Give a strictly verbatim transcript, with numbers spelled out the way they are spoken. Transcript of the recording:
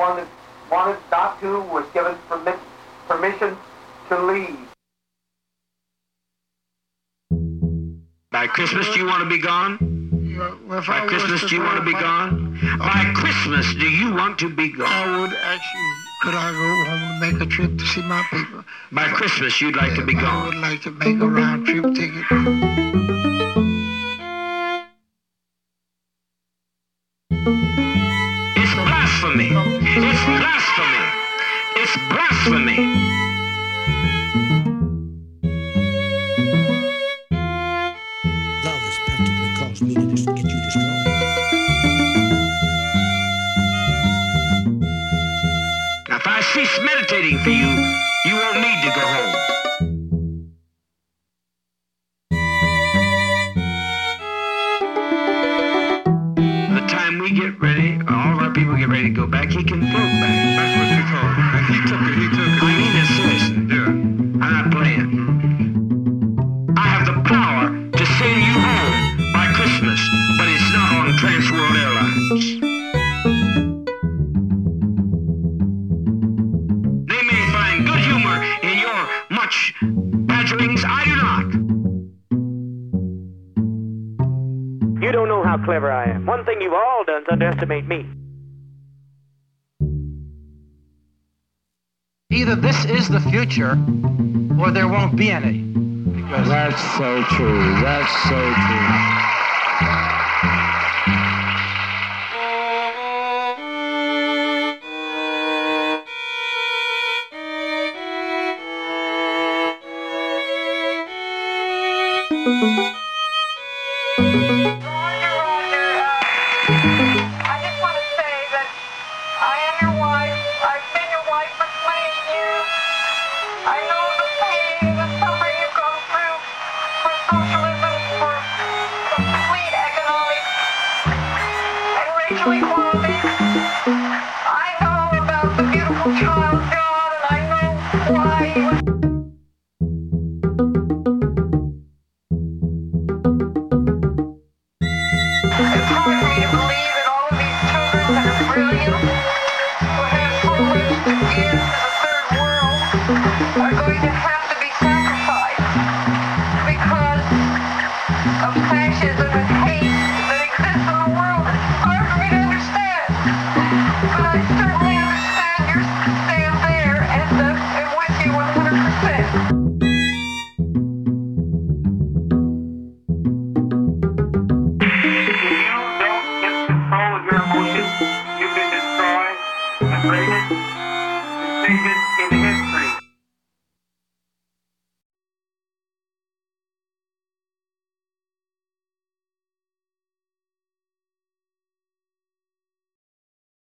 wanted, wanted not to was given permi- permission to leave. By Christmas, do you want to be gone? Well, By Christmas, do you want to be gone? By Christmas, do you want to be gone? I would ask you, could I go home and make a trip to see my people? By Christmas, you'd like to be I gone. would like to make a round trip ticket. It's blasphemy. It's blasphemy. It's blasphemy. Love has practically caused me to dis- get you destroyed. Now, if I cease meditating for you, you won't need to go home. By the time we get ready, all of our people get ready to go back, he can float back. That's what you told me. And he took it, he took it. I mean it seriously. Yeah. I'm not playing. I have the power to send you home by Christmas, but it's not on Transworld Airlines. They may find good humor in your much badgerings. I do not. You don't know how clever I am. One thing you've all done is underestimate me. Either this is the future, or there won't be any. Because That's so true. That's so true. I just want to say that I am your wife. I've been your wife for twenty years. I know the pain, the suffering you've gone through for socialism, for complete economic and racial equality. I know about the beautiful child God, and I know why you... It's hard for me to believe that all of these children that are brilliant, who have so much to give to the third world, are going to have to be sacrificed because of fascism and hate that exists in the world. It's hard for me to understand, but I certainly understand your stand there, and uh, I'm with you one hundred percent. You can destroy and break it and take it in his